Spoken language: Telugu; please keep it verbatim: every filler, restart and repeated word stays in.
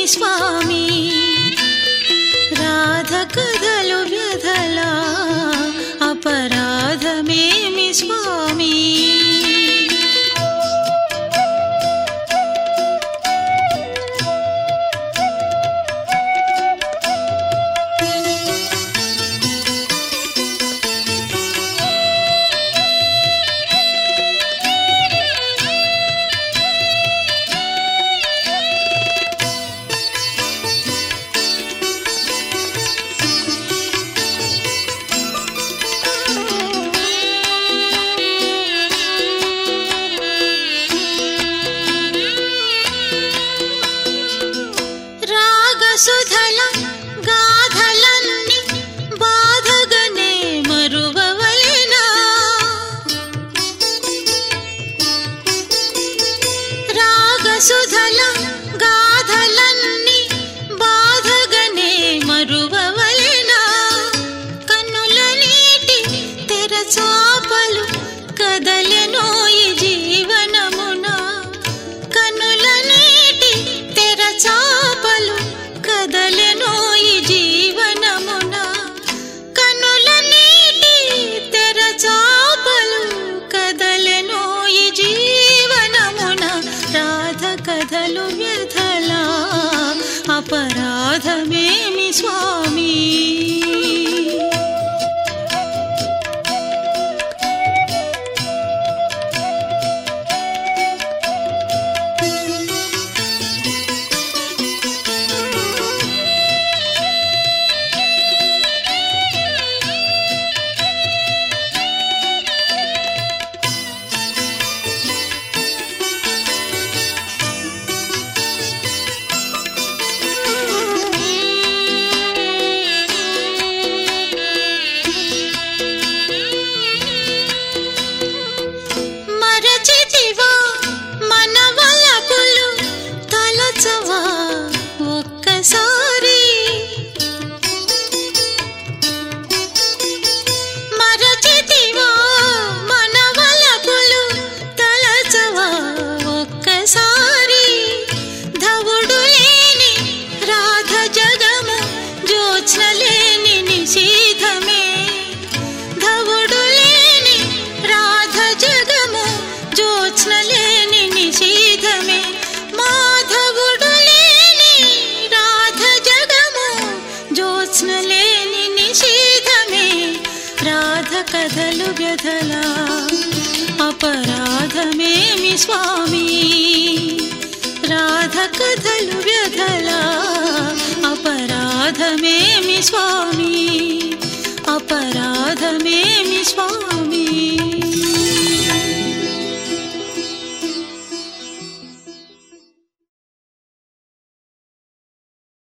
స్వామి రాధ కథలు వ్యధలా అపరాధమేమి స్వామి సుధల గాథలన్నీ బాధగనే మరువవలెనా రాగ సుధల గాథలన్నీ బాధగనే మరువవలెనా కన్నుల నీటి తెరచాపలు కదలెనోయి జీవనమున కన్నుల నీటి తెరచాపలు కదలెనోయి జీవనమున కనుల నీటి తెరచాపలు కదలెనోయి జీవనమున రాధ కథలు వ్యధలా అపరాధమేమి స్వామి మరచితివా మనవలపులు తలచవా ఒక్కసారి మరచితివా మనవలపులు తలచవా ఒక్కసారి ధవుడు లేని రాధ జగము జ్యోత్స్న లేని నిశీధమే ధవుడు లేని రాధ జగము జ్యోత్స్న లేని నిశీధమే మాధవుడు లేని రాధ జగము జ్యోత్స్న లేని నిశీధమే రాధ కథలు వ్యధలా అపరాధమేమి స్వామి రాధ కథలు వ్యధలా అపరాధమేమి స్వామి అపరాధమేమి స్వామి